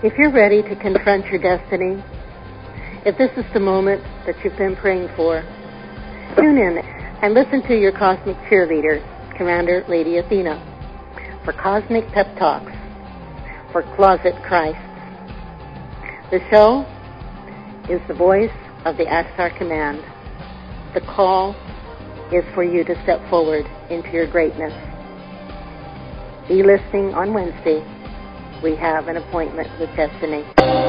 If you're ready to confront your destiny, if this is the moment that you've been praying for, tune in and listen to your cosmic cheerleader, Commander Lady Athena, for Cosmic Pep Talks for Closet Christ. The show is the voice of the Ashtar Command. The call is for you to step forward into your greatness. Be listening on Wednesday. We have an appointment with destiny.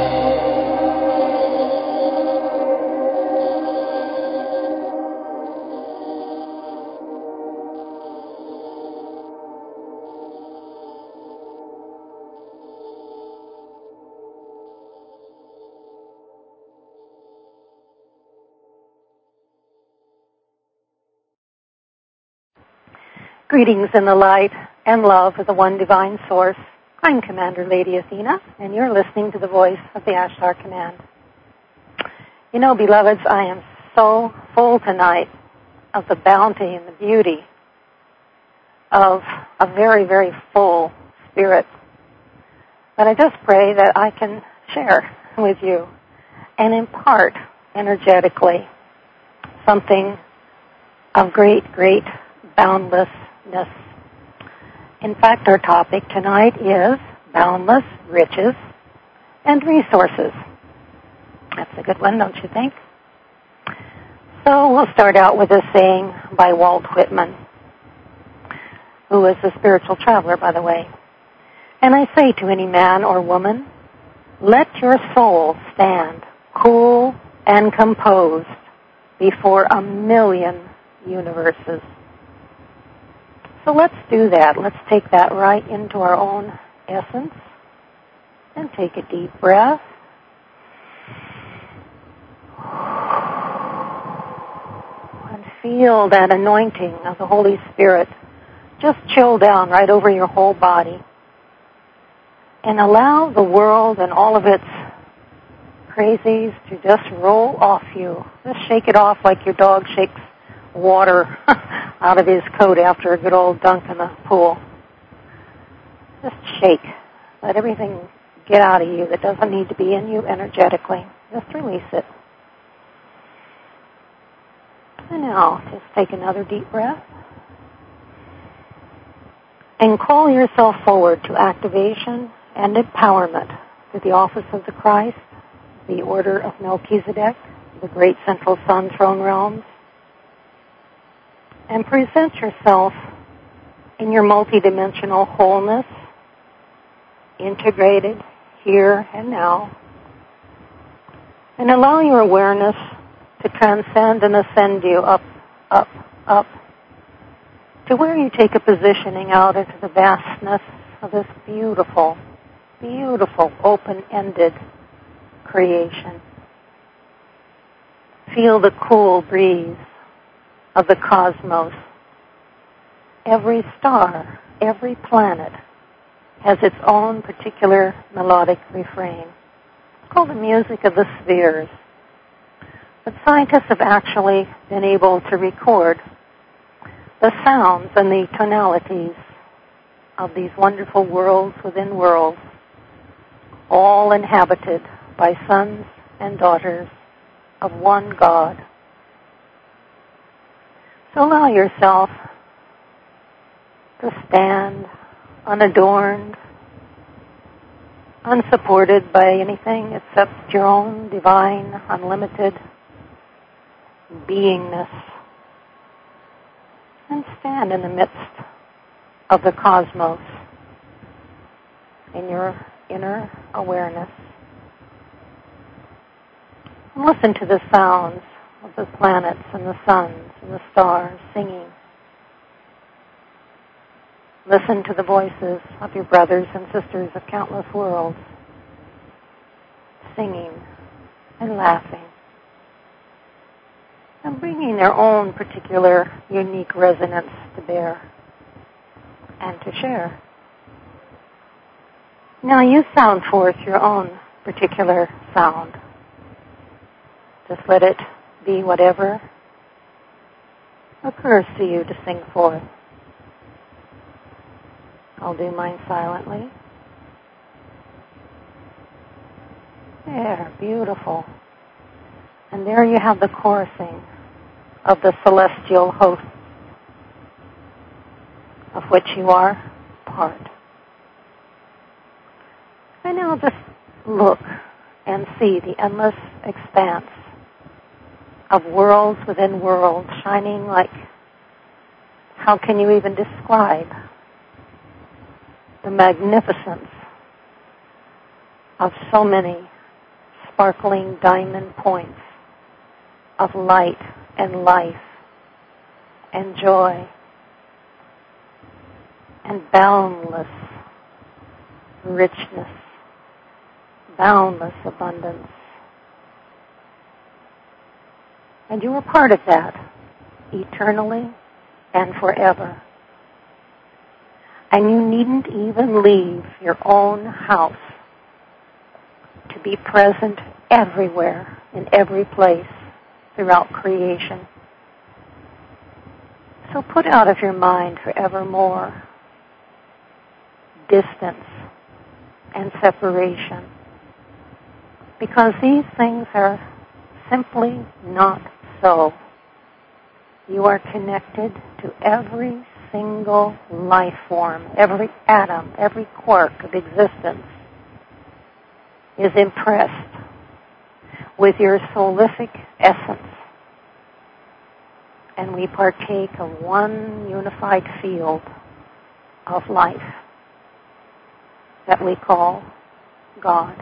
Greetings in the light and love of the one divine source. I'm Commander Lady Athena, and you're listening to the voice of the Ashtar Command. You know, beloveds, I am so full tonight of the bounty and the beauty of a very, very full spirit. But I just pray that I can share with you and impart energetically something of great, great boundlessness. In fact, our topic tonight is boundless riches and resources. That's a good one, don't you think? So we'll start out with a saying by Walt Whitman, who is a spiritual traveler, by the way. And I say to any man or woman, let your soul stand cool and composed before 1,000,000 universes. So let's do that. Let's take that right into our own essence and take a deep breath. And feel that anointing of the Holy Spirit just chill down right over your whole body. And allow the world and all of its crazies to just roll off you. Just shake it off like your dog shakes water out of his coat after a good old dunk in the pool. Just shake. Let everything get out of you that doesn't need to be in you energetically. Just release it. And now, just take another deep breath. And call yourself forward to activation and empowerment through the office of the Christ, the order of Melchizedek, the great central sun throne realms, and present yourself in your multidimensional wholeness, integrated here and now, and allow your awareness to transcend and ascend you up, up, up, to where you take a positioning out into the vastness of this beautiful, beautiful, open-ended creation. Feel the cool breeze of the cosmos. Every star, every planet has its own particular melodic refrain. It's called the music of the spheres. But scientists have actually been able to record the sounds and the tonalities of these wonderful worlds within worlds, all inhabited by sons and daughters of one God. So allow yourself to stand unadorned, unsupported by anything except your own divine, unlimited beingness, and stand in the midst of the cosmos in your inner awareness. And listen to the sounds of the planets and the suns and the stars singing. Listen to the voices of your brothers and sisters of countless worlds singing and laughing and bringing their own particular unique resonance to bear and to share. Now you sound forth your own particular sound. Just let it be whatever occurs to you to sing forth. I'll do mine silently. There, beautiful. And there you have the chorusing of the celestial host of which you are part. And now just look and see the endless expanse of worlds within worlds shining like, how can you even describe the magnificence of so many sparkling diamond points of light and life and joy and boundless richness, boundless abundance. And you are part of that, eternally and forever. And you needn't even leave your own house to be present everywhere, in every place, throughout creation. So put out of your mind forevermore distance and separation, because these things are simply not so. You are connected to every single life form, every atom, every quark of existence is impressed with your soulific essence. And we partake of one unified field of life that we call God.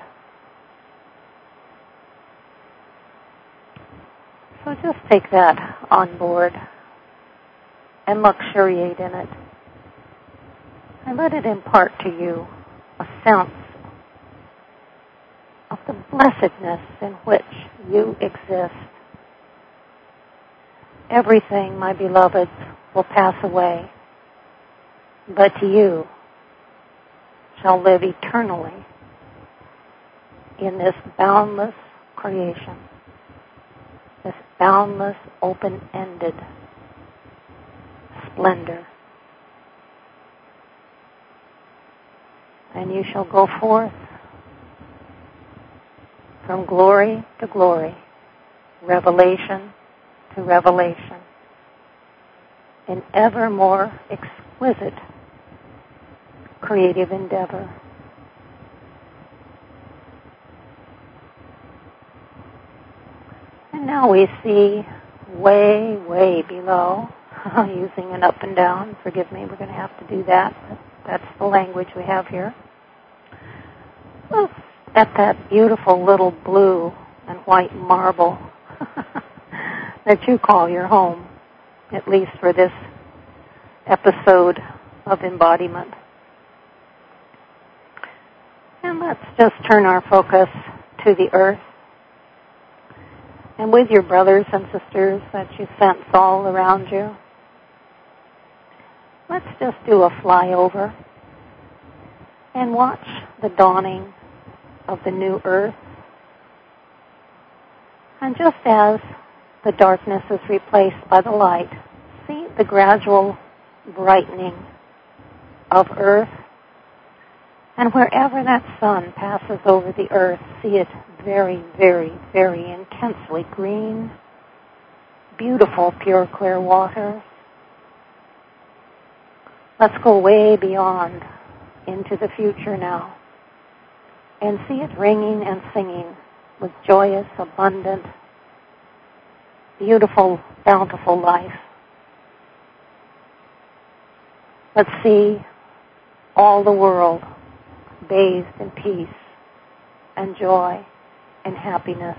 So just take that on board and luxuriate in it. And let it impart to you a sense of the blessedness in which you exist. Everything, my beloveds, will pass away, but you shall live eternally in this boundless creation, this boundless, open-ended splendor. And you shall go forth from glory to glory, revelation to revelation, in ever more exquisite creative endeavor. And now we see way, way below, using an up and down. Forgive me, we're going to have to do that. But that's the language we have here. Look at that beautiful little blue and white marble that you call your home, at least for this episode of embodiment. And let's just turn our focus to the earth. And with your brothers and sisters that you sense all around you, let's just do a flyover and watch the dawning of the new earth. And just as the darkness is replaced by the light, see the gradual brightening of earth. And wherever that sun passes over the earth, see it very, very, very intensely green, beautiful, pure, clear water. Let's go way beyond into the future now and see it ringing and singing with joyous, abundant, beautiful, bountiful life. Let's see all the world bathed in peace and joy and happiness.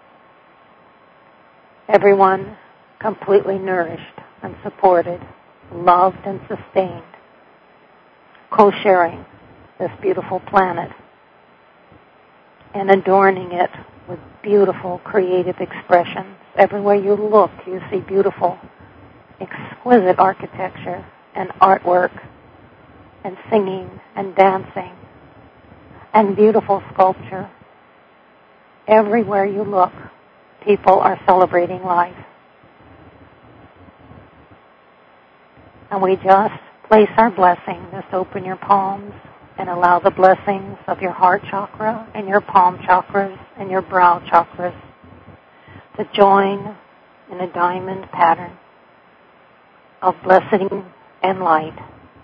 Everyone completely nourished and supported, loved and sustained, co-sharing this beautiful planet and adorning it with beautiful creative expressions. Everywhere you look, you see beautiful, exquisite architecture and artwork and singing and dancing and beautiful sculpture. Everywhere you look, people are celebrating life. And we just place our blessing. Just open your palms and allow the blessings of your heart chakra and your palm chakras and your brow chakras to join in a diamond pattern of blessing and light.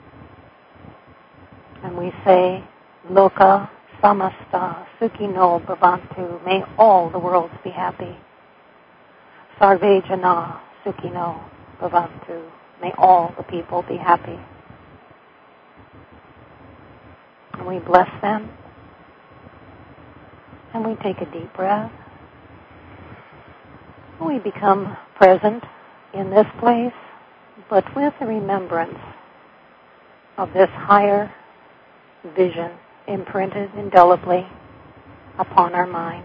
And we say, Loka Samasta Sukhino Bhavantu. May all the worlds be happy. Sarve Jana Sukhino Bhavantu. May all the people be happy. And we bless them. And we take a deep breath. We become present in this place, but with the remembrance of this higher vision imprinted indelibly upon our mind.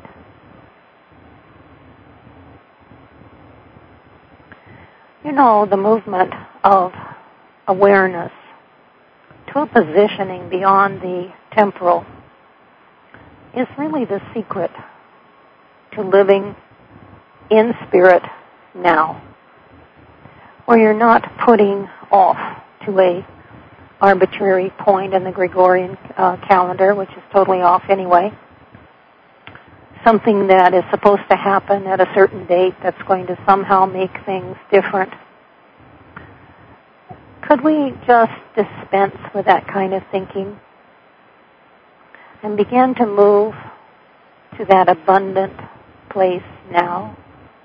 You know, the movement of awareness to a positioning beyond the temporal is really the secret to living in spirit now, where you're not putting off to a arbitrary point in the Gregorian calendar, which is totally off anyway, something that is supposed to happen at a certain date that's going to somehow make things different. Could we just dispense with that kind of thinking and begin to move to that abundant place now?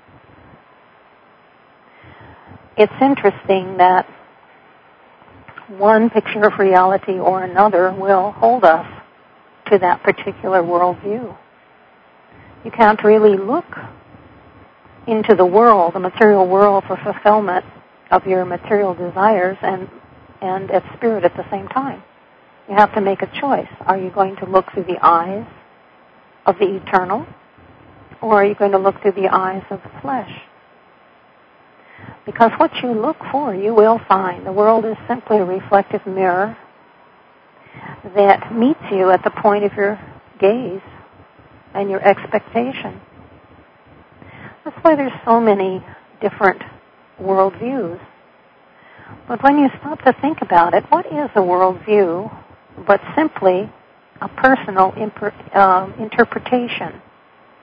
It's interesting that one picture of reality or another will hold us to that particular worldview. You can't really look into the world, the material world, for fulfillment of your material desires and at spirit at the same time. You have to make a choice. Are you going to look through the eyes of the eternal, or are you going to look through the eyes of the flesh? Because what you look for, you will find. The world is simply a reflective mirror that meets you at the point of your gaze and your expectation. That's why there's so many different worldviews. But when you stop to think about it, what is a worldview but simply a personal interpretation?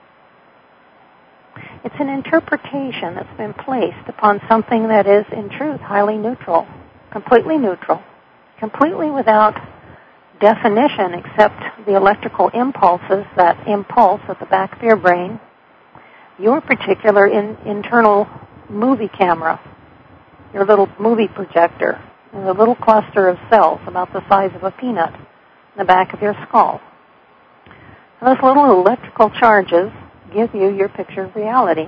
It's an interpretation that's been placed upon something that is, in truth, highly neutral, completely without definition except the electrical impulses that impulse at the back of your brain, your particular internal movie camera, your little movie projector, and a little cluster of cells about the size of a peanut in the back of your skull. And those little electrical charges give you your picture of reality.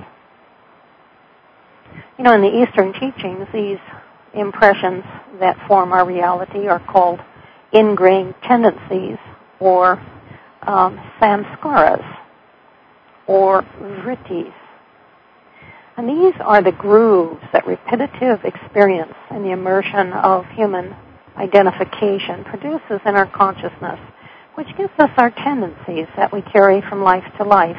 You know, in the Eastern teachings, these impressions that form our reality are called ingrained tendencies, or samskaras, or vrittis. And these are the grooves that repetitive experience and the immersion of human identification produces in our consciousness, which gives us our tendencies that we carry from life to life.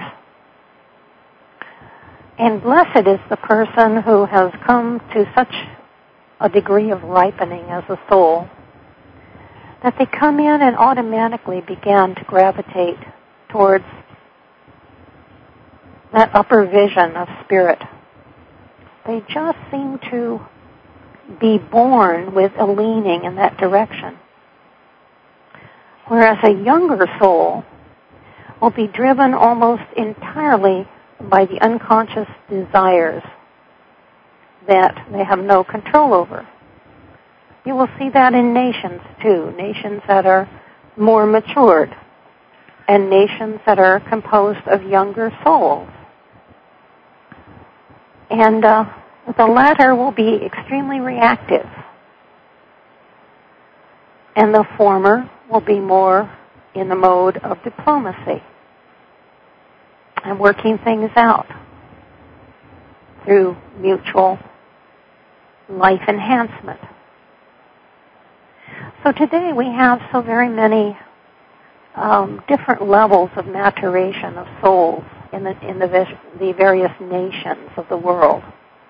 And blessed is the person who has come to such a degree of ripening as a soul that they come in and automatically begin to gravitate towards that upper vision of spirit. They just seem to be born with a leaning in that direction. Whereas a younger soul will be driven almost entirely by the unconscious desires that they have no control over. You will see that in nations too, nations that are more matured and nations that are composed of younger souls. And the latter will be extremely reactive, and the former will be more in the mode of diplomacy and working things out through mutual life enhancement. So today we have so very many different levels of maturation of souls in the various nations of the world.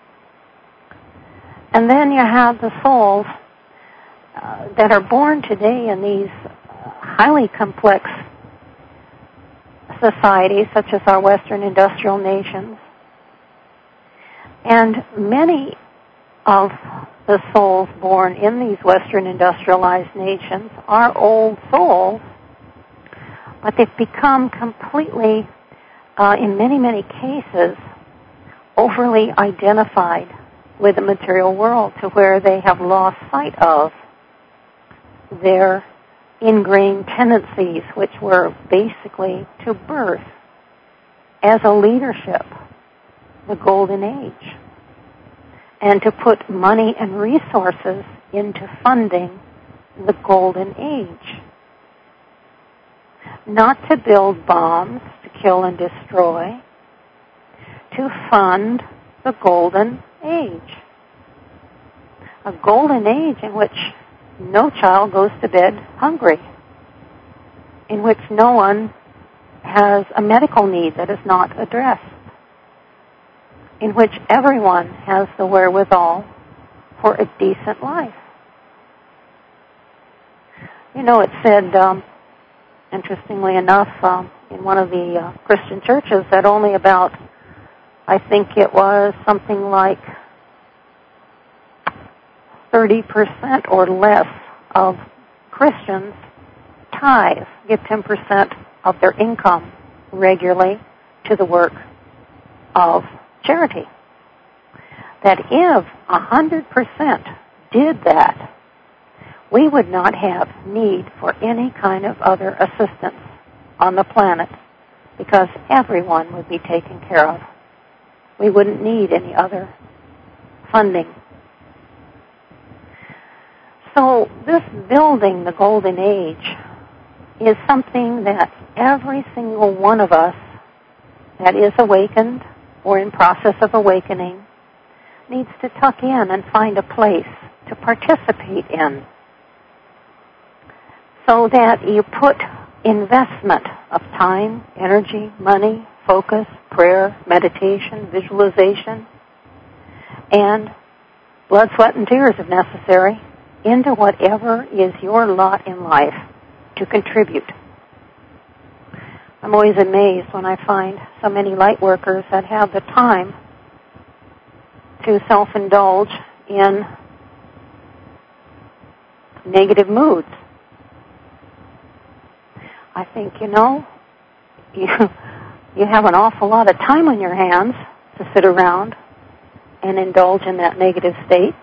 And then you have the souls that are born today in these highly complex societies such as our Western industrial nations. And many of the souls born in these Western industrialized nations are old souls, but they've become completely, in many, many cases, overly identified with the material world to where they have lost sight of their ingrained tendencies, which were basically to birth as a leadership the golden age and to put money and resources into funding the golden age. Not to build bombs to kill and destroy, to fund the golden age. A golden age in which no child goes to bed hungry, in which no one has a medical need that is not addressed, in which everyone has the wherewithal for a decent life. You know, it said, interestingly enough, in one of the Christian churches that only about, I think it was something like 30% or less of Christians tithe, give 10% of their income regularly to the work of charity. That if 100% did that, we would not have need for any kind of other assistance on the planet because everyone would be taken care of. We wouldn't need any other funding. So this building the golden age is something that every single one of us that is awakened or in process of awakening needs to tuck in and find a place to participate in, so that you put investment of time, energy, money, focus, prayer, meditation, visualization, and blood, sweat, and tears if necessary, into whatever is your lot in life to contribute. I'm always amazed when I find so many light workers that have the time to self-indulge in negative moods. I think, you have an awful lot of time on your hands to sit around and indulge in that negative state.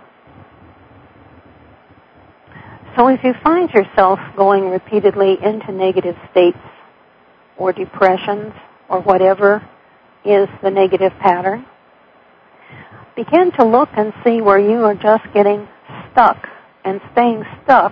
So if you find yourself going repeatedly into negative states or depressions or whatever is the negative pattern, begin to look and see where you are just getting stuck and staying stuck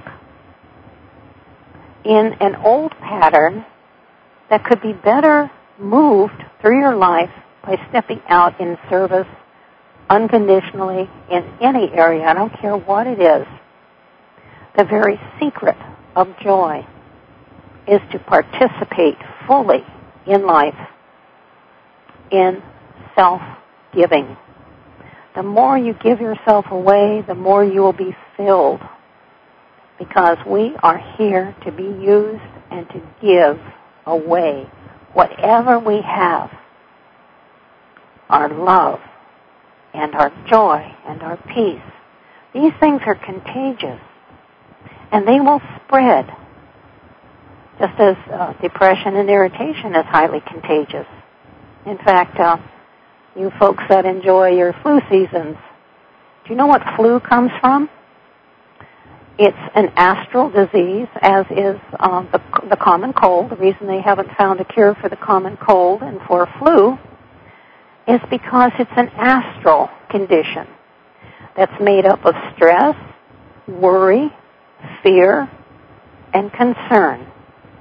in an old pattern that could be better moved through your life by stepping out in service unconditionally in any area. I don't care what it is. The very secret of joy is to participate fully in life, in self-giving. The more you give yourself away, the more you will be filled, because we are here to be used and to give away whatever we have, our love and our joy and our peace. These things are contagious, and they will spread, just as depression and irritation is highly contagious. In fact, you folks that enjoy your flu seasons, do you know what flu comes from? It's an astral disease, as is the common cold. The reason they haven't found a cure for the common cold and for flu is because it's an astral condition that's made up of stress, worry, fear, and concern.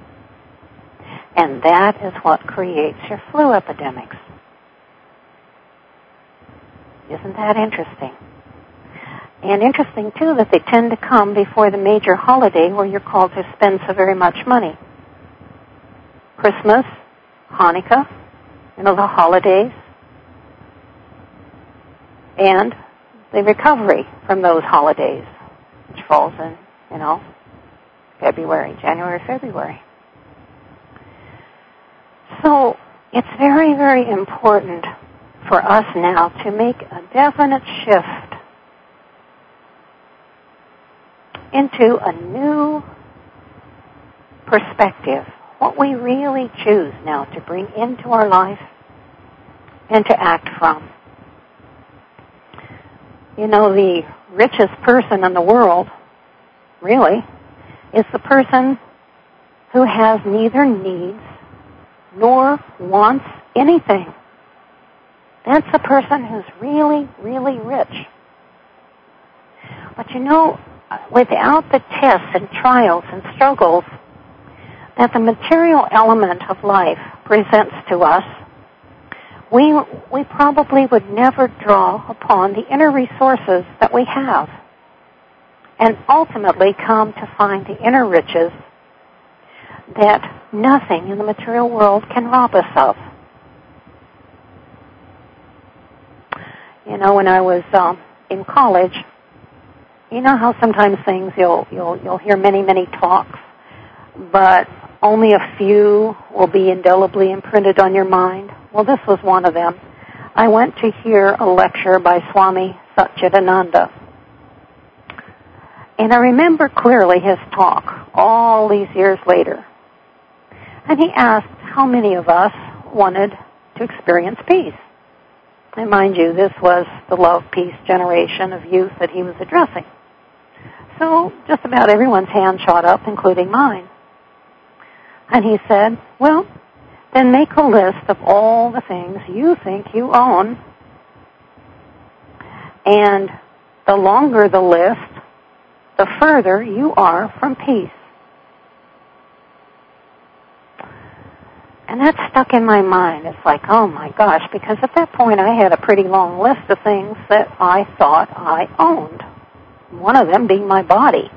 And that is what creates your flu epidemics. Isn't that interesting? And interesting, too, that they tend to come before the major holiday where you're called to spend so very much money. Christmas, Hanukkah, the holidays, and the recovery from those holidays, which falls in, January, February. So it's very, very important for us now to make a definite shift into a new perspective, what we really choose now to bring into our life and to act from. You know, the richest person in the world, really, is the person who has neither needs nor wants anything. That's the person who's really, really rich. But you know, without the tests and trials and struggles that the material element of life presents to us, we probably would never draw upon the inner resources that we have and ultimately come to find the inner riches that nothing in the material world can rob us of. You know, when I was in college, you know how sometimes things you'll hear many, many talks, but only a few will be indelibly imprinted on your mind? Well, this was one of them. I went to hear a lecture by Swami Satchidananda. And I remember clearly his talk all these years later. And he asked how many of us wanted to experience peace. And mind you, this was the love, peace generation of youth that he was addressing. So just about everyone's hand shot up, including mine. And he said, well, then make a list of all the things you think you own. And the longer the list, the further you are from peace. And that stuck in my mind. It's like, oh my gosh, because at that point I had a pretty long list of things that I thought I owned. One of them being my body.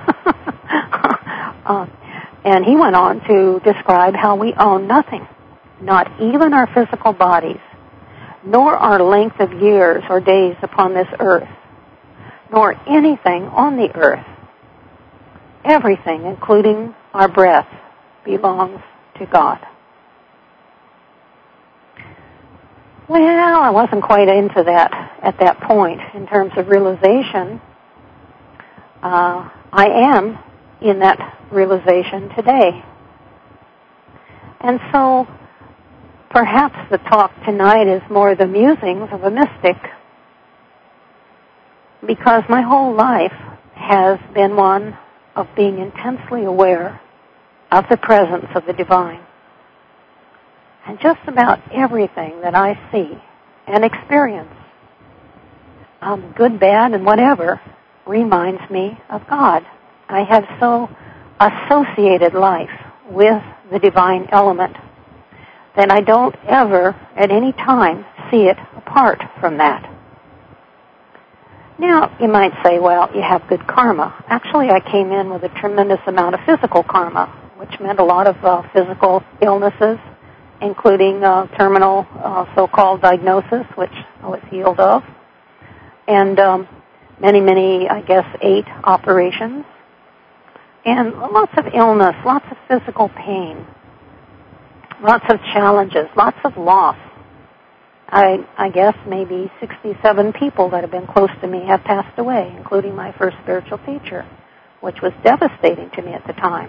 And he went on to describe how we own nothing, not even our physical bodies, nor our length of years or days upon this earth, nor anything on the earth. Everything, including our breath, belongs to God. Well, I wasn't quite into that at that point in terms of realization. I am in that realization today. And so perhaps the talk tonight is more the musings of a mystic, because my whole life has been one of being intensely aware of the presence of the divine. And just about everything that I see and experience, good, bad, and whatever, reminds me of God. I have so associated life with the divine element that I don't ever at any time see it apart from that. Now, you might say, well, you have good karma. Actually, I came in with a tremendous amount of physical karma, which meant a lot of physical illnesses, including terminal so-called diagnosis, which I was healed of, and many, I guess, 8 operations, and lots of illness, lots of physical pain, lots of challenges, lots of loss. I guess maybe 67 people that have been close to me have passed away, including my first spiritual teacher, which was devastating to me at the time.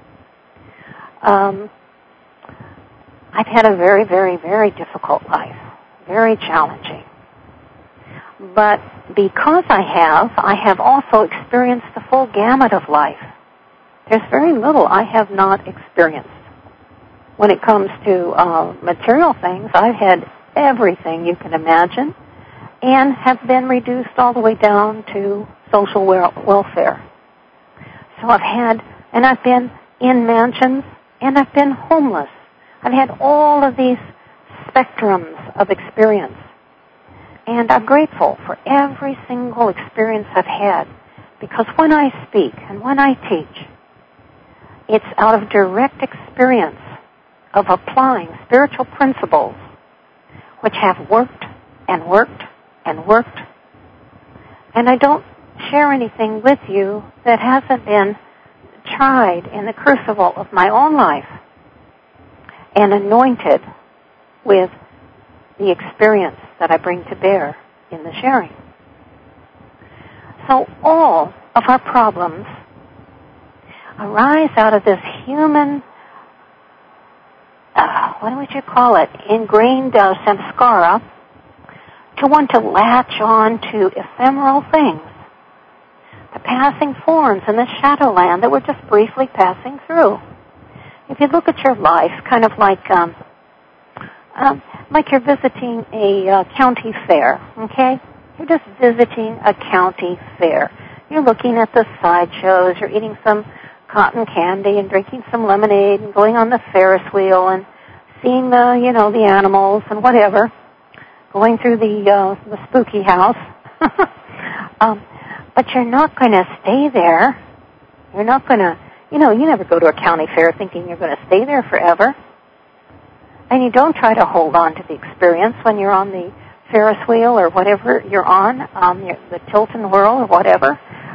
I've had a very, very, very difficult life, very challenging. But because I have also experienced the full gamut of life. There's very little I have not experienced. When it comes to material things, I've had everything you can imagine and have been reduced all the way down to social welfare. So I've been in mansions and I've been homeless. I've had all of these spectrums of experience. And I'm grateful for every single experience I've had, because when I speak and when I teach, it's out of direct experience of applying spiritual principles which have worked and worked and worked. And I don't share anything with you that hasn't been tried in the crucible of my own life and anointed with the experience that I bring to bear in the sharing. So all of our problems arise out of this human, what would you call it, ingrained samskara, to want to latch on to ephemeral things, the passing forms in the shadowland that we're just briefly passing through. If you look at your life, kind of like you're visiting a county fair, okay? You're just visiting a county fair. You're looking at the sideshows, you're eating some cotton candy and drinking some lemonade and going on the Ferris wheel and seeing the animals and whatever, going through the spooky house. But you're not going to stay there. You're not going to, you never go to a county fair thinking you're going to stay there forever. And you don't try to hold on to the experience when you're on the Ferris wheel or whatever you're on, the Tilton Whirl or whatever.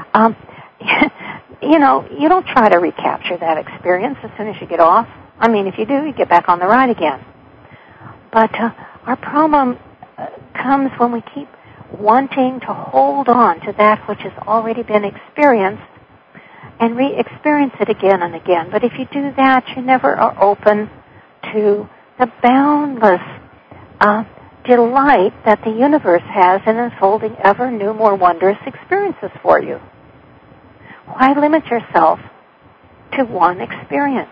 You don't try to recapture that experience as soon as you get off. I mean, if you do, you get back on the ride again. But our problem comes when we keep wanting to hold on to that which has already been experienced and re-experience it again and again. But if you do that, you never are open to the boundless delight that the universe has in unfolding ever new, more wondrous experiences for you. Why limit yourself to one experience?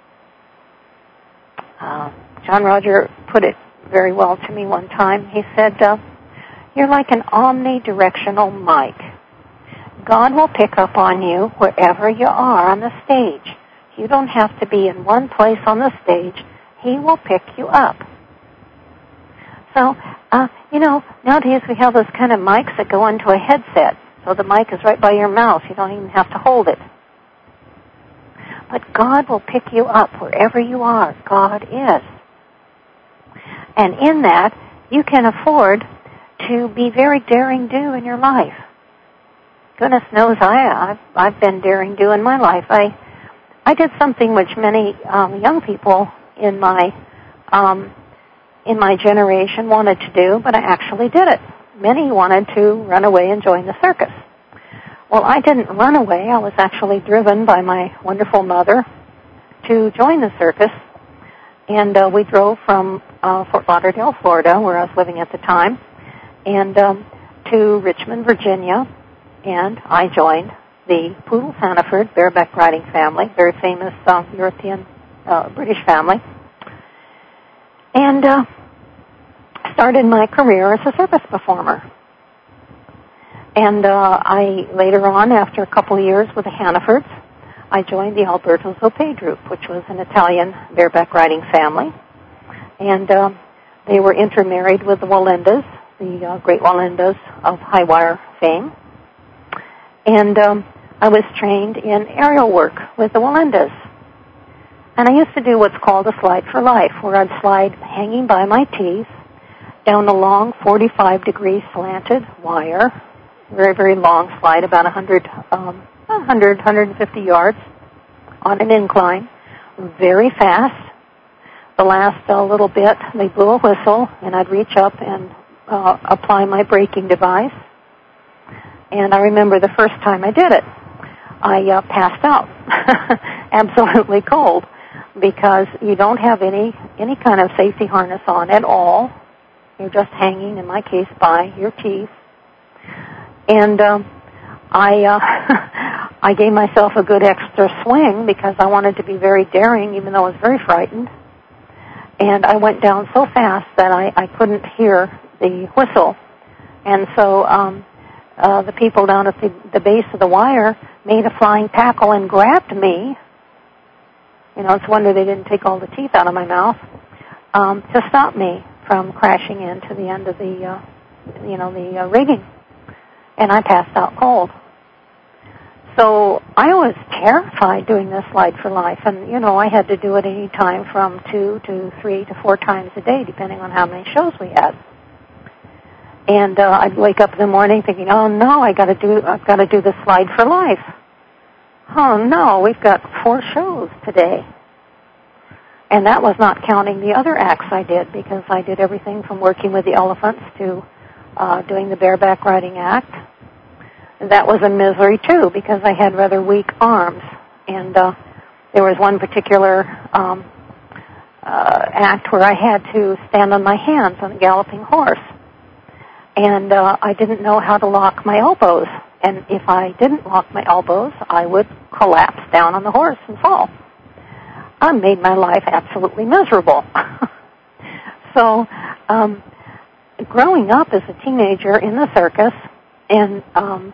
John Roger put it very well to me one time. He said, you're like an omnidirectional mic. God will pick up on you wherever you are on the stage. You don't have to be in one place on the stage. He will pick you up. So, nowadays we have those kind of mics that go into a headset. So the mic is right by your mouth. You don't even have to hold it. But God will pick you up wherever you are. God is. And in that, you can afford to be very daring-do in your life. Goodness knows I've been daring-do in my life. I did something which many young people in my generation wanted to do, but I actually did it. Many wanted to run away and join the circus. Well, I didn't run away. I was actually driven by my wonderful mother to join the circus. And we drove from Fort Lauderdale, Florida, where I was living at the time, and to Richmond, Virginia. And I joined the Poodle-Hannaford bareback riding family, very famous European British family. And started my career as a circus performer. And I later on, after a couple of years with the Hannafords, I joined the Alberto Zoppe group, which was an Italian bareback riding family. And they were intermarried with the Walendas, the great Walendas of high wire fame. And I was trained in aerial work with the Walendas. And I used to do what's called a slide for life, where I'd slide hanging by my teeth down a long 45-degree slanted wire, very, very long slide, about 150 yards on an incline, very fast. The last little bit, they blew a whistle, and I'd reach up and apply my braking device. And I remember the first time I did it, I passed out, absolutely cold, because you don't have any kind of safety harness on at all. You're just hanging, in my case, by your teeth. And I gave myself a good extra swing because I wanted to be very daring, even though I was very frightened. And I went down so fast that I couldn't hear the whistle. And so the people down at the base of the wire made a flying tackle and grabbed me. It's a wonder they didn't take all the teeth out of my mouth, to stop me from crashing into the end of the rigging. And I passed out cold. So I was terrified doing this slide for life. And, I had to do it any time from 2 to 3 to 4 times a day, depending on how many shows we had. And I'd wake up in the morning thinking, oh no, I've got to do this slide for life. Oh, no, we've got 4 shows today. And that was not counting the other acts I did, because I did everything from working with the elephants to doing the bareback riding act. And that was a misery, too, because I had rather weak arms. And there was one particular act where I had to stand on my hands on a galloping horse. And I didn't know how to lock my elbows. And if I didn't lock my elbows, I would collapse down on the horse and fall. I made my life absolutely miserable. So, growing up as a teenager in the circus, and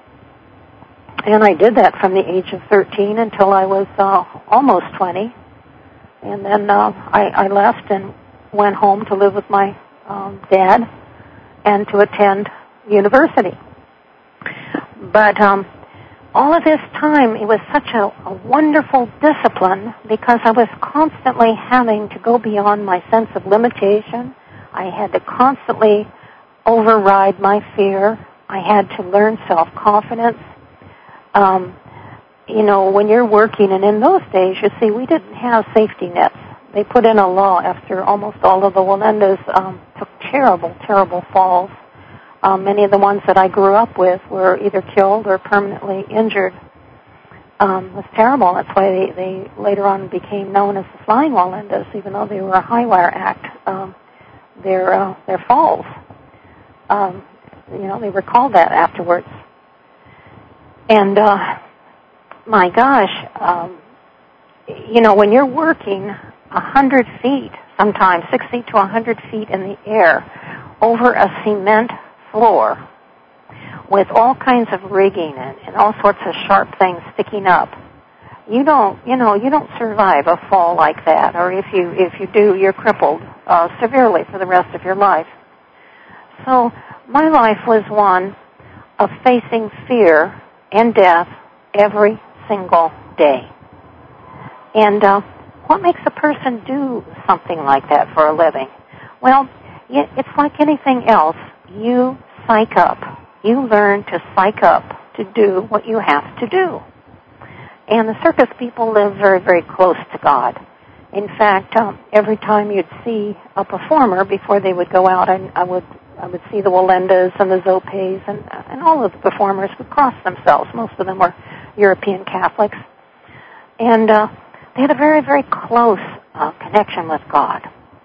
I did that from the age of 13 until I was almost 20. And then I left and went home to live with my dad and to attend university. But all of this time, it was such a wonderful discipline, because I was constantly having to go beyond my sense of limitation. I had to constantly override my fear. I had to learn self-confidence. You know, when you're working, and in those days, you see, we didn't have safety nets. They put in a law after almost all of the Walendas took terrible, terrible falls. Many of the ones that I grew up with were either killed or permanently injured. It was terrible. That's why they later on became known as the Flying Walendas, even though they were a high wire act. Their falls, you know, they were called that afterwards. And my gosh, you know, when you're working 100 feet, sometimes 60 to 100 feet in the air over a cement floor with all kinds of rigging and all sorts of sharp things sticking up, you don't survive a fall like that. Or if you do, you're crippled severely for the rest of your life. So my life was one of facing fear and death every single day. And what makes a person do something like that for a living? Well, it's like anything else. You psych up. You learn to psych up to do what you have to do. And the circus people live very, very close to God. In fact, every time you'd see a performer before they would go out, I would see the Walendas and the Zopes, and all of the performers would cross themselves. Most of them were European Catholics. And they had a very, very close connection with God.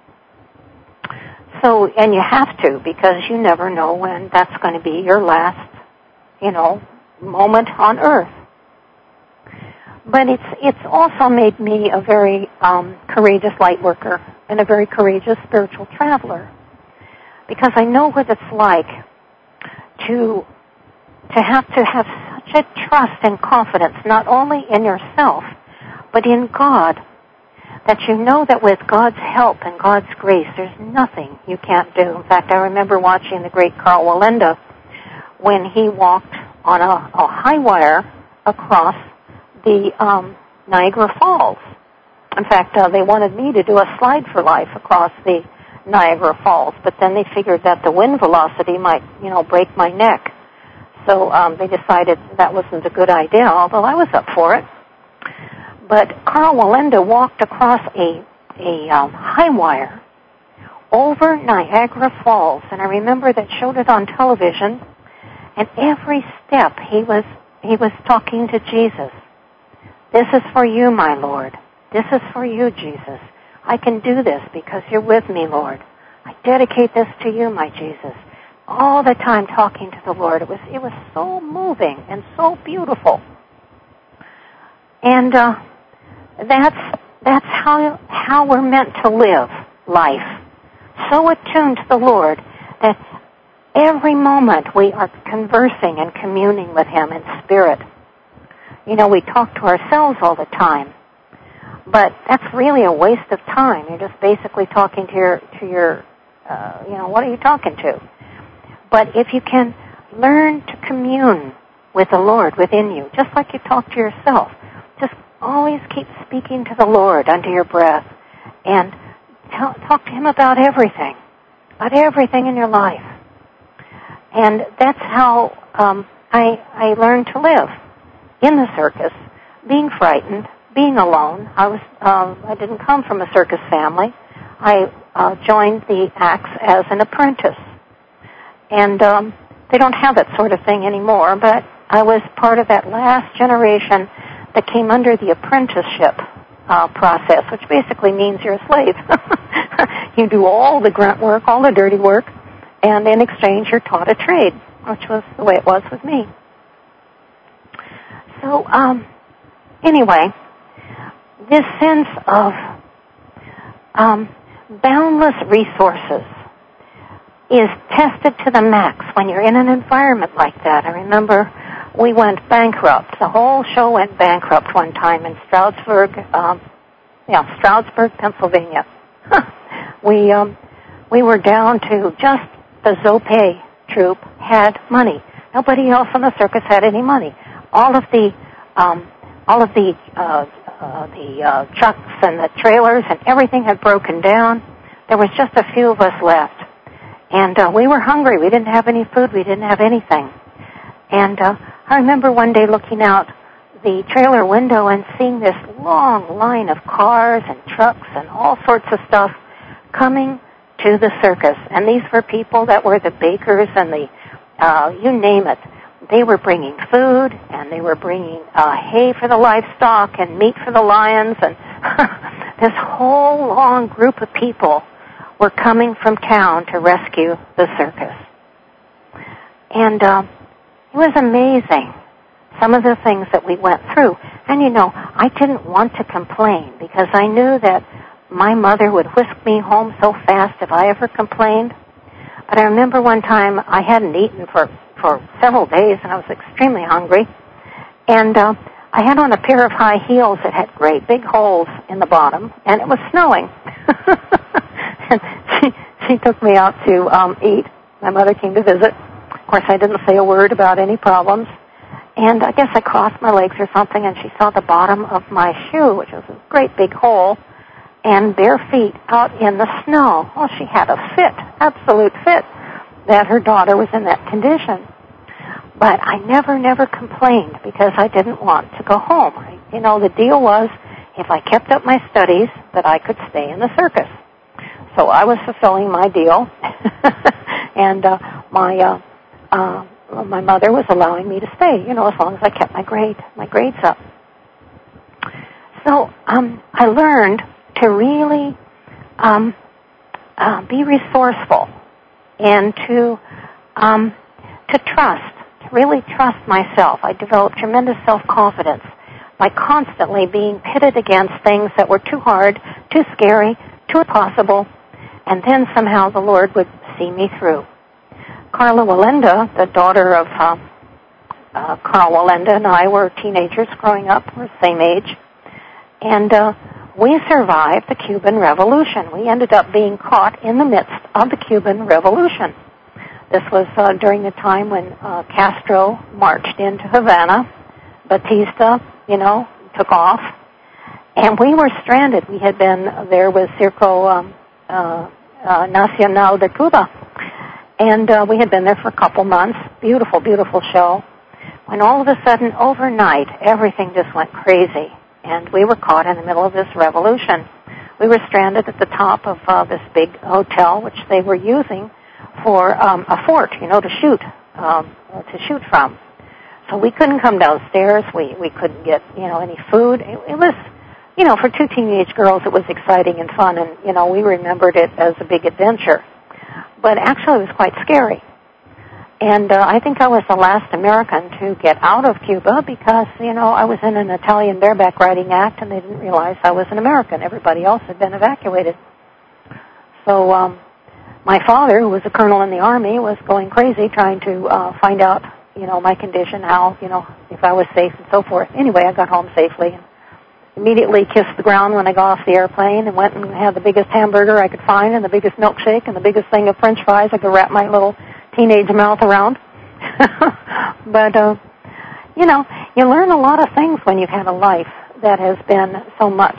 So, and you have to, because you never know when that's going to be your last, moment on earth. But it's also made me a very courageous light worker and a very courageous spiritual traveler, because I know what it's like to have such a trust and confidence, not only in yourself, but in God, that you know that with God's help and God's grace, there's nothing you can't do. In fact, I remember watching the great Karl Wallenda when he walked on a high wire across the Niagara Falls. In fact, they wanted me to do a slide for life across the Niagara Falls, but then they figured that the wind velocity might, break my neck. So they decided that wasn't a good idea, although I was up for it. But Karl Wallenda walked across a high wire over Niagara Falls, and I remember that showed it on television. And every step he was talking to Jesus. This is for you, my Lord. This is for you, Jesus. I can do this because you're with me, Lord. I dedicate this to you, my Jesus. All the time talking to the Lord. It was so moving and so beautiful. And that's how we're meant to live life. So attuned to the Lord that every moment we are conversing and communing with Him in spirit. We talk to ourselves all the time, but that's really a waste of time. You're just basically talking to your what are you talking to? But if you can learn to commune with the Lord within you, just like you talk to yourself, just always keep speaking to the Lord under your breath and talk to Him about everything in your life. And that's how I learned to live in the circus, being frightened, being alone. I didn't come from a circus family. I joined the acts as an apprentice. And they don't have that sort of thing anymore, but I was part of that last generation that came under the apprenticeship process, which basically means you're a slave. You do all the grunt work, all the dirty work, and in exchange you're taught a trade, which was the way it was with me. So, anyway, this sense of boundless resources is tested to the max when you're in an environment like that. I remember we went bankrupt. The whole show went bankrupt one time in Stroudsburg, Pennsylvania. We were down to just the Zope troupe had money. Nobody else on the circus had any money. All of the trucks and the trailers and everything had broken down. There was just a few of us left. And we were hungry. We didn't have any food. We didn't have anything. And I remember one day looking out the trailer window and seeing this long line of cars and trucks and all sorts of stuff coming to the circus. And these were people that were the bakers and the, you name it. They were bringing food, and they were bringing hay for the livestock and meat for the lions. And this whole long group of people were coming from town to rescue the circus. And it was amazing, some of the things that we went through. And, you know, I didn't want to complain because I knew that my mother would whisk me home so fast if I ever complained. But I remember one time I hadn't eaten for several days, and I was extremely hungry. And I had on a pair of high heels that had great big holes in the bottom, and it was snowing. And she took me out to eat. My mother came to visit. Of course, I didn't say a word about any problems. And I guess I crossed my legs or something, and she saw the bottom of my shoe, which was a great big hole, and bare feet out in the snow. Oh, she had a fit, absolute fit, that her daughter was in that condition. But I never complained because I didn't want to go home. You know, the deal was if I kept up my studies that I could stay in the circus. So I was fulfilling my deal, and my mother was allowing me to stay, you know, as long as I kept my grades up. So I learned to really be resourceful and to trust, to really trust myself. I developed tremendous self-confidence by constantly being pitted against things that were too hard, too scary, too impossible, and then somehow the Lord would see me through. Carla Wallenda, the daughter of Carl Wallenda, and I were teenagers growing up. We're the same age. And we survived the Cuban Revolution. We ended up being caught in the midst of the Cuban Revolution. This was during the time when Castro marched into Havana. Batista, you know, took off. And we were stranded. We had been there with Circo Nacional de Cuba. And we had been there for a couple months. Beautiful, beautiful show. When all of a sudden, overnight, everything just went crazy. And we were caught in the middle of this revolution. We were stranded at the top of this big hotel, which they were using for a fort, you know, to shoot from. So we couldn't come downstairs. We couldn't get, you know, any food. It was, you know, for two teenage girls, it was exciting and fun, and, you know, we remembered it as a big adventure. But actually, it was quite scary. And I think I was the last American to get out of Cuba because, you know, I was in an Italian bareback riding act, and they didn't realize I was an American. Everybody else had been evacuated. So my father, who was a colonel in the Army, was going crazy trying to find out, you know, my condition, how, you know, if I was safe and so forth. Anyway, I got home safely and immediately kissed the ground when I got off the airplane and went and had the biggest hamburger I could find and the biggest milkshake and the biggest thing of French fries I could wrap my little teenage mouth around. But, you know, you learn a lot of things when you've had a life that has been so much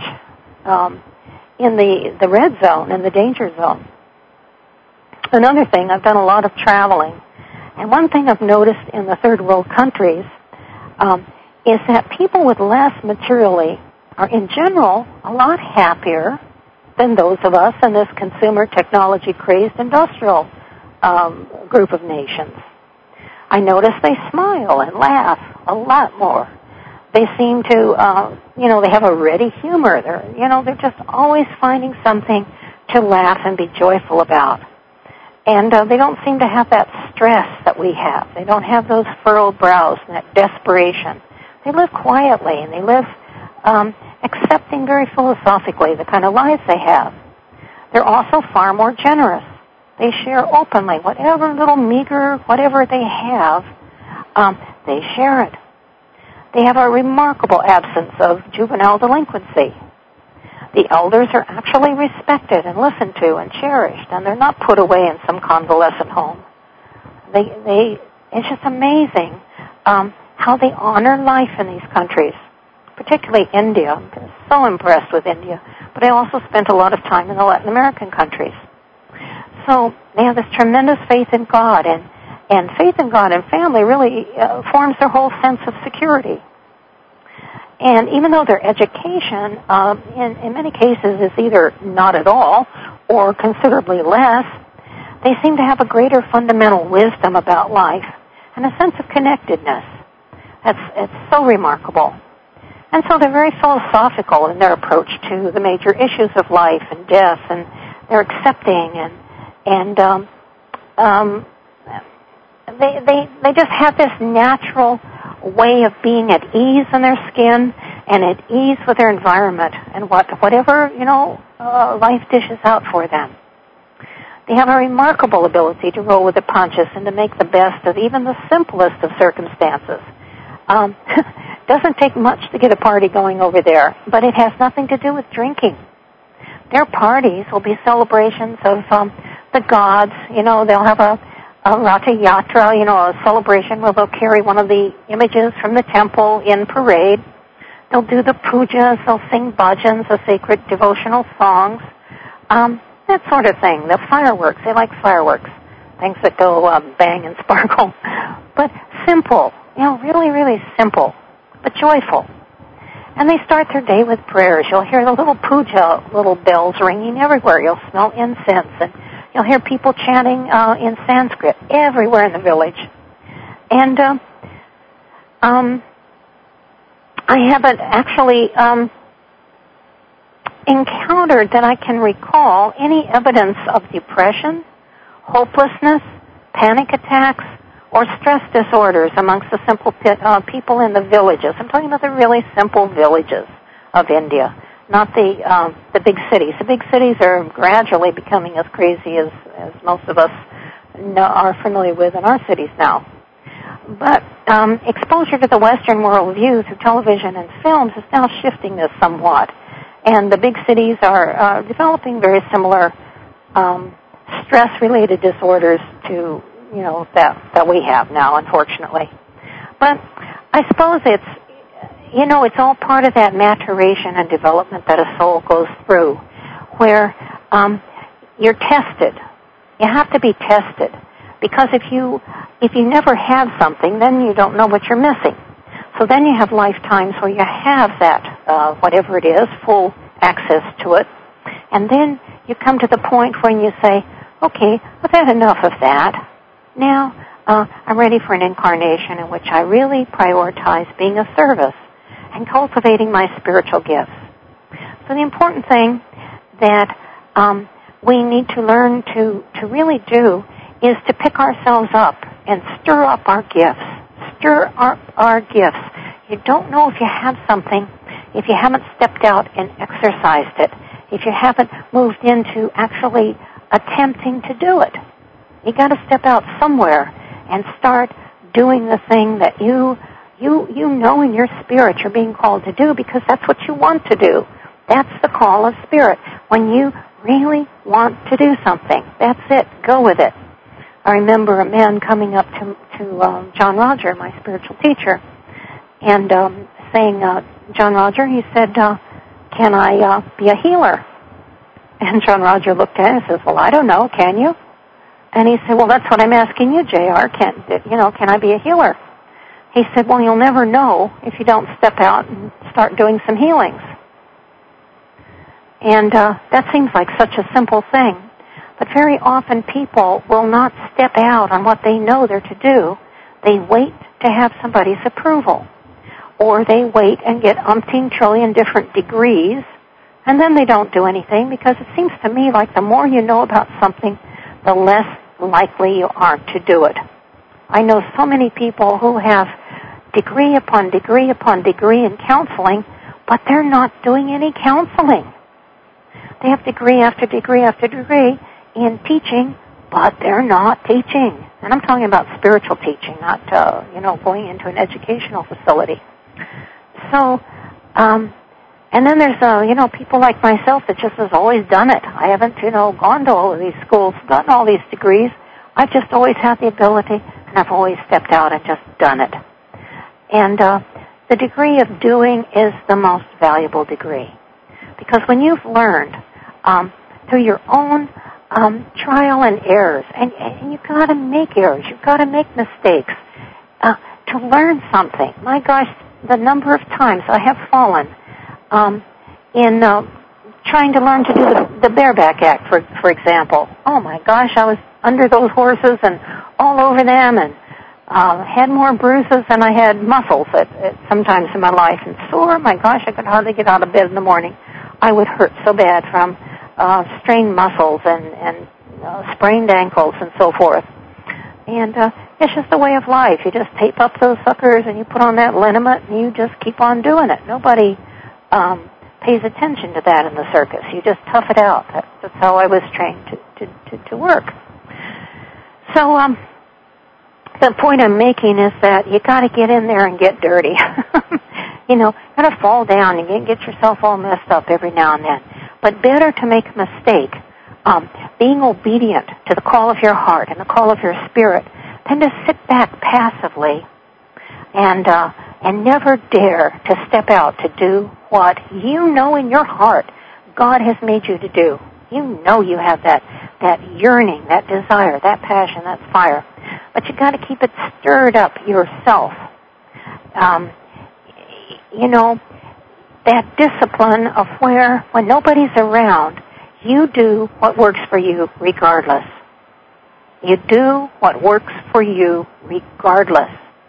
in the red zone, in the danger zone. Another thing, I've done a lot of traveling. And one thing I've noticed in the third world countries is that people with less materially are, in general, a lot happier than those of us in this consumer technology-crazed industrial group of nations. I notice they smile and laugh a lot more. They seem to, they have a ready humor. They're just always finding something to laugh and be joyful about. And they don't seem to have that stress that we have. They don't have those furrowed brows and that desperation. They live quietly, and they live accepting very philosophically the kind of lives they have. They're also far more generous. They share openly whatever little meager, whatever they have, they share it. They have a remarkable absence of juvenile delinquency. The elders are actually respected and listened to and cherished, and they're not put away in some convalescent home. It's just amazing how they honor life in these countries, particularly India. I'm so impressed with India, but I also spent a lot of time in the Latin American countries. So they have this tremendous faith in God, and faith in God and family really forms their whole sense of security. And even though their education, in many cases, is either not at all or considerably less, they seem to have a greater fundamental wisdom about life and a sense of connectedness. It's so remarkable. And so they're very philosophical in their approach to the major issues of life and death, and they're accepting and they just have this natural way of being at ease in their skin and at ease with their environment and whatever life dishes out for them. They have a remarkable ability to roll with the punches and to make the best of even the simplest of circumstances. Doesn't take much to get a party going over there, but it has nothing to do with drinking. Their parties will be celebrations of the gods. They'll have a Ratha Yatra, a celebration where they'll carry one of the images from the temple in parade. They'll do the pujas, they'll sing bhajans, the sacred devotional songs, that sort of thing. The fireworks, they like fireworks, things that go bang and sparkle. But simple, really, really simple, but joyful. And they start their day with prayers. You'll hear the little puja, little bells ringing everywhere. You'll smell incense, and you'll hear people chanting in Sanskrit everywhere in the village. And I haven't actually encountered that I can recall any evidence of depression, hopelessness, panic attacks, or stress disorders amongst the simple people in the villages. I'm talking about the really simple villages of India, not the big cities. The big cities are gradually becoming as crazy as most of us are familiar with in our cities now. But exposure to the Western world view through television and films is now shifting this somewhat. And the big cities are developing very similar stress-related disorders to that we have now, unfortunately. But I suppose it's all part of that maturation and development that a soul goes through, where you're tested. You have to be tested, because if you never have something, then you don't know what you're missing. So then you have lifetimes where you have that, whatever it is, full access to it, and then you come to the point when you say, okay, I've had enough of that. Now, I'm ready for an incarnation in which I really prioritize being of service and cultivating my spiritual gifts. So the important thing that we need to learn to really do is to pick ourselves up and stir up our gifts. Stir up our gifts. You don't know if you have something if you haven't stepped out and exercised it, if you haven't moved into actually attempting to do it. You got to step out somewhere and start doing the thing that you know in your spirit you're being called to do, because that's what you want to do. That's the call of spirit. When you really want to do something, that's it. Go with it. I remember a man coming up to John Roger, my spiritual teacher, and saying, John Roger, he said, can I be a healer? And John Roger looked at him and says, well, I don't know, can you? And he said, well, that's what I'm asking you, J.R. Can I be a healer? he said, well, you'll never know if you don't step out and start doing some healings. And that seems like such a simple thing. But very often people will not step out on what they know they're to do. They wait to have somebody's approval. Or they wait and get umpteen trillion different degrees, and then they don't do anything, because it seems to me like the more you know about something, the less likely you are to do it. I know so many people who have degree upon degree upon degree in counseling, but they're not doing any counseling. They have degree after degree after degree in teaching, but they're not teaching. And I'm talking about spiritual teaching, not, going into an educational facility. So, and then there's, people like myself that just has always done it. I haven't, gone to all of these schools, gotten all these degrees. I've just always had the ability, and I've always stepped out and just done it. And the degree of doing is the most valuable degree. Because when you've learned through your own trial and errors, and you've got to make errors, you've got to make mistakes to learn something. My gosh, the number of times I have fallen in trying to learn to do the bareback act, for example. Oh my gosh, I was under those horses and all over them, and had more bruises than I had muscles at sometimes in my life, and sore. My gosh, I could hardly get out of bed in the morning. I would hurt so bad from strained muscles and sprained ankles and so forth. And it's just the way of life. You just tape up those suckers and you put on that liniment and you just keep on doing it. Nobody pays attention to that in the circus. You just tough it out. That's how I was trained to work. So the point I'm making is that you got to get in there and get dirty. Got to fall down and get yourself all messed up every now and then. But better to make a mistake, being obedient to the call of your heart and the call of your spirit, than to sit back passively and never dare to step out to do what you know in your heart God has made you to do. You know you have that yearning, that desire, that passion, that fire. But you got to keep it stirred up yourself. That discipline of where, when nobody's around, you do what works for you regardless. You do what works for you regardless.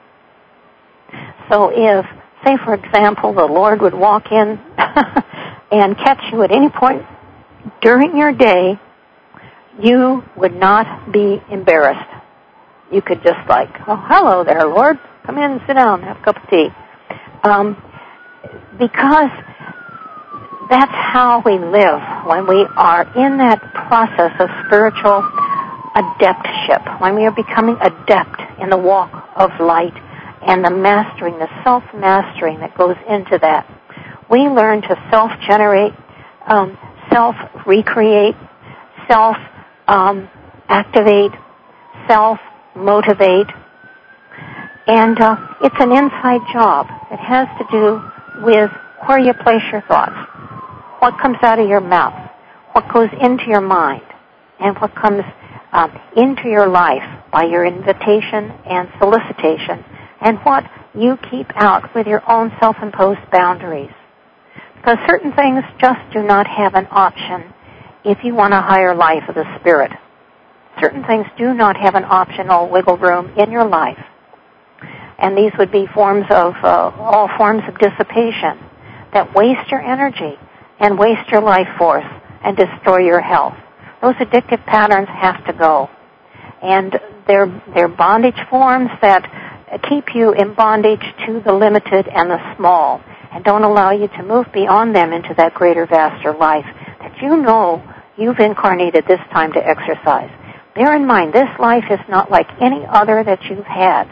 So if, say for example, the Lord would walk in and catch you at any point during your day, you would not be embarrassed. You could just oh, hello there, Lord. Come in and sit down, have a cup of tea. Because that's how we live when we are in that process of spiritual adeptship, when we are becoming adept in the walk of light and the mastering, the self-mastering that goes into that. We learn to self-generate, self-recreate, self-activate, self-motivate. And it's an inside job. It has to do with where you place your thoughts, what comes out of your mouth, what goes into your mind, and what comes into your life by your invitation and solicitation, and what you keep out with your own self-imposed boundaries. Because certain things just do not have an option if you want a higher life of the spirit. Certain things do not have an optional wiggle room in your life. And these would be all forms of dissipation that waste your energy and waste your life force and destroy your health. Those addictive patterns have to go. And they're bondage forms that keep you in bondage to the limited and the small and don't allow you to move beyond them into that greater, vaster life that you know you've incarnated this time to exercise. Bear in mind, this life is not like any other that you've had.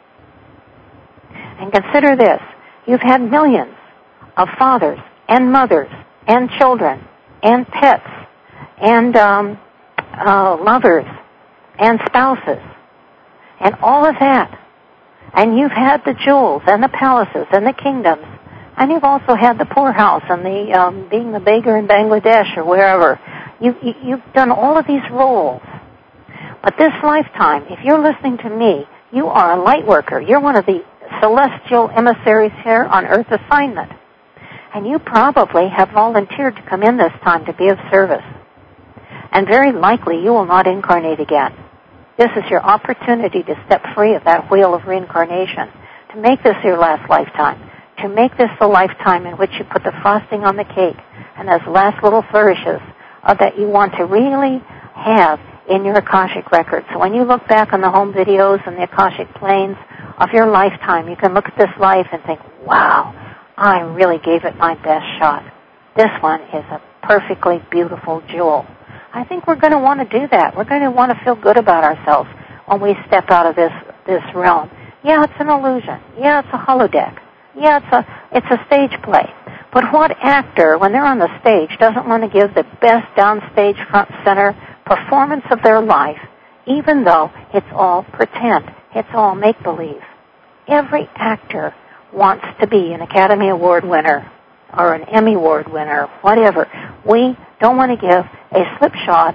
And consider this, you've had millions of fathers and mothers and children and pets and lovers and spouses and all of that. And you've had the jewels and the palaces and the kingdoms. And you've also had the poorhouse and the being the beggar in Bangladesh or wherever. You've done all of these roles. But this lifetime, if you're listening to me, you are a light worker. You're one of the celestial emissaries here on Earth assignment. And you probably have volunteered to come in this time to be of service. And very likely you will not incarnate again. This is your opportunity to step free of that wheel of reincarnation, to make this your last lifetime, to make this the lifetime in which you put the frosting on the cake and those last little flourishes that you want to really have in your Akashic record. So when you look back on the home videos and the Akashic planes of your lifetime, you can look at this life and think, wow, I really gave it my best shot. This one is a perfectly beautiful jewel. I think we're going to want to do that. We're going to want to feel good about ourselves when we step out of this realm. Yeah, it's an illusion. Yeah, it's a holodeck. Yeah, it's a stage play. But what actor, when they're on the stage, doesn't want to give the best downstage front center performance of their life, even though it's all pretend, it's all make-believe? Every actor wants to be an Academy Award winner or an Emmy Award winner, whatever. We don't want to give a slipshod,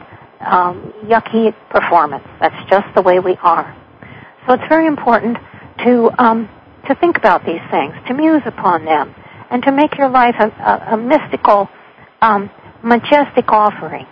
yucky performance. That's just the way we are. So it's very important to think about these things, to muse upon them, and to make your life a mystical, majestic offering.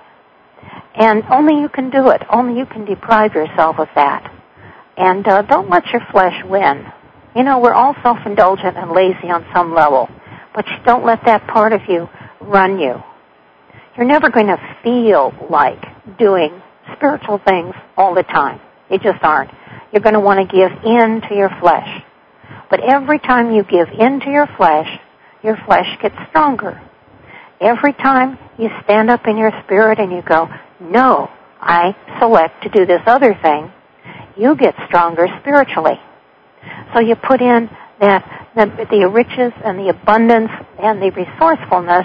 And only you can do it. Only you can deprive yourself of that. And don't let your flesh win. You know, we're all self-indulgent and lazy on some level, but don't let that part of you run you. You're never going to feel like doing spiritual things all the time. You just aren't. You're going to want to give in to your flesh. But every time you give in to your flesh gets stronger. Every time you stand up in your spirit and you go, no, I select to do this other thing, you get stronger spiritually. So you put in the riches and the abundance and the resourcefulness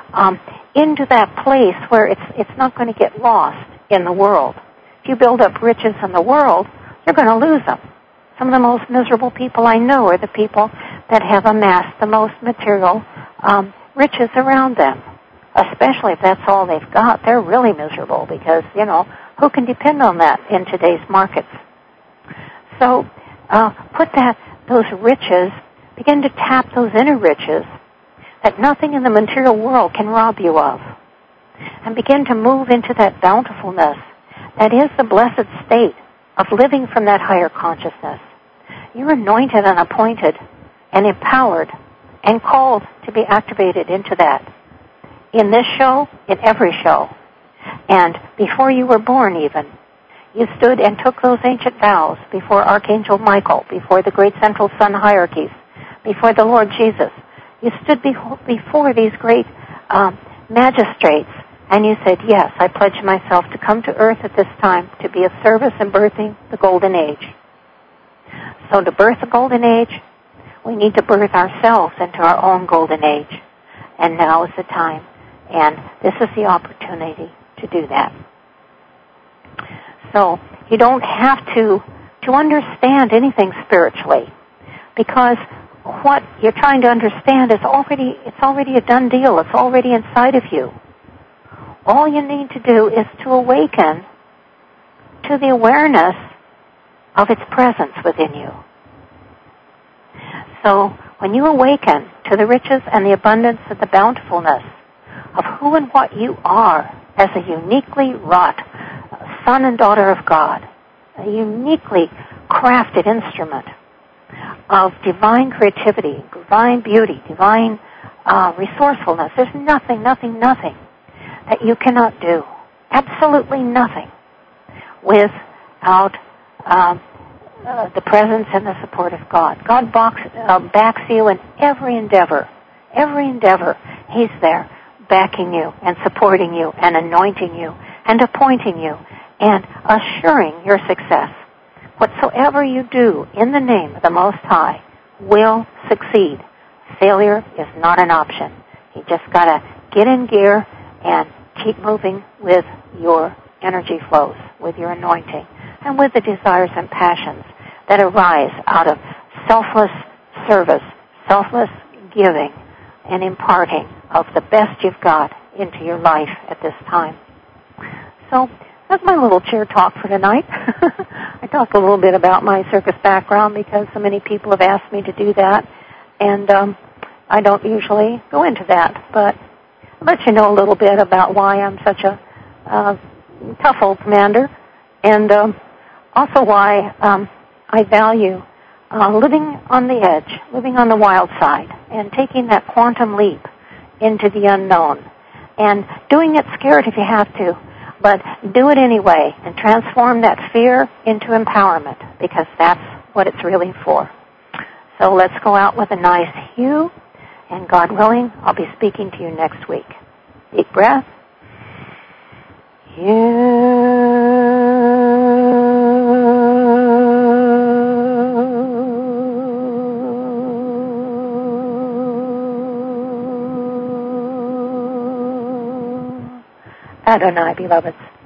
into that place where it's not going to get lost in the world. If you build up riches in the world, you're going to lose them. Some of the most miserable people I know are the people that have amassed the most material riches around them. Especially if that's all they've got, they're really miserable because, you know, who can depend on that in today's markets? So put those riches, begin to tap those inner riches that nothing in the material world can rob you of. And begin to move into that bountifulness that is the blessed state of living from that higher consciousness. You're anointed and appointed and empowered and called to be activated into that. In this show, in every show. And before you were born even, you stood and took those ancient vows before Archangel Michael, before the great central sun hierarchies, before the Lord Jesus. You stood before these great magistrates, and you said, yes, I pledge myself to come to earth at this time to be of service in birthing the golden age. So to birth the golden age, we need to birth ourselves into our own golden age. And now is the time, and this is the opportunity to do that. So you don't have to understand anything spiritually, because what you're trying to understand is already a done deal. It's already inside of you. All you need to do is to awaken to the awareness of its presence within you. So when you awaken to the riches and the abundance and the bountifulness of who and what you are as a uniquely wrought son and daughter of God, a uniquely crafted instrument of divine creativity, divine beauty, divine resourcefulness, there's nothing that you cannot do. Absolutely nothing without the presence and the support of God. God backs you in every endeavor. Every endeavor, He's there backing you and supporting you and anointing you and appointing you and assuring your success. Whatsoever you do in the name of the Most High will succeed. Failure is not an option. You just got to get in gear and keep moving with your energy flows, with your anointing, and with the desires and passions that arise out of selfless service, selfless giving, and imparting of the best you've got into your life at this time. So that's my little cheer talk for tonight. I talk a little bit about my circus background because so many people have asked me to do that, and I don't usually go into that, but I'll let you know a little bit about why I'm such a tough old commander, and also why I value living on the edge, living on the wild side, and taking that quantum leap into the unknown, and doing it scared if you have to, but do it anyway, and transform that fear into empowerment, because that's what it's really for. So let's go out with a nice hue, and God willing, I'll be speaking to you next week. Deep breath. Adonai, beloveds.